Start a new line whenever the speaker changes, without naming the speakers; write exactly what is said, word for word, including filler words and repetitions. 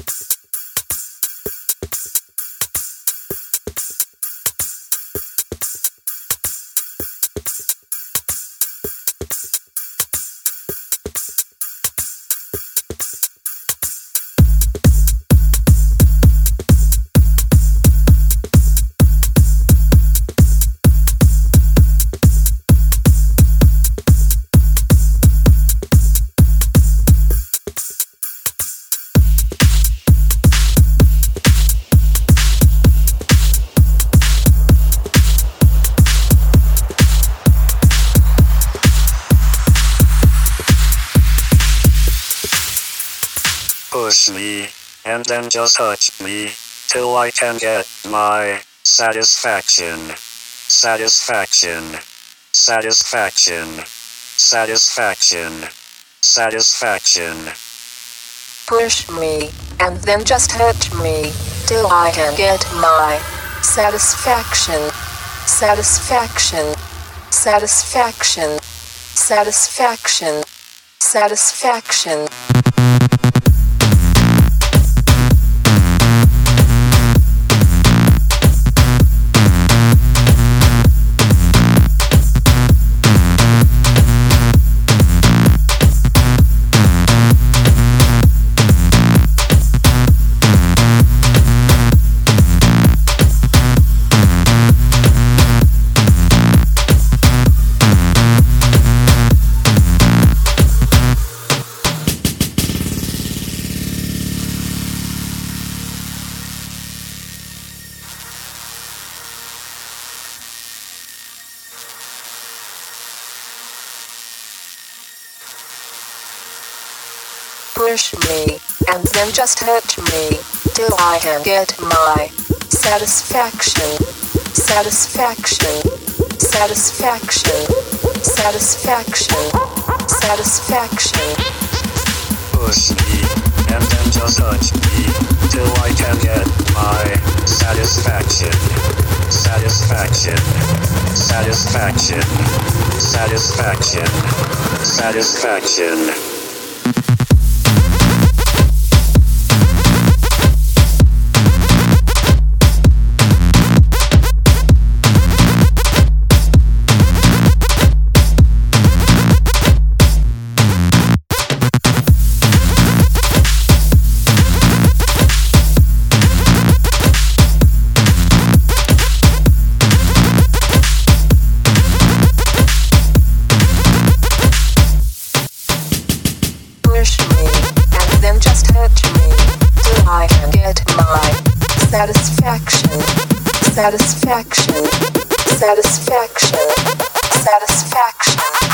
Push me, and then just touch me, till I can get my satisfaction. Satisfaction. Satisfaction. Satisfaction. Satisfaction.
Push me, and then just touch me, till I can get my satisfaction. Satisfaction. Satisfaction. Satisfaction. Satisfaction. Push me, and then just touch me, till I can get my satisfaction. Satisfaction. Satisfaction. Satisfaction. Satisfaction.
Push me, and then just touch me, till I can get my satisfaction. Satisfaction. Satisfaction. Satisfaction. Satisfaction. Satisfaction, satisfaction, satisfaction, satisfaction.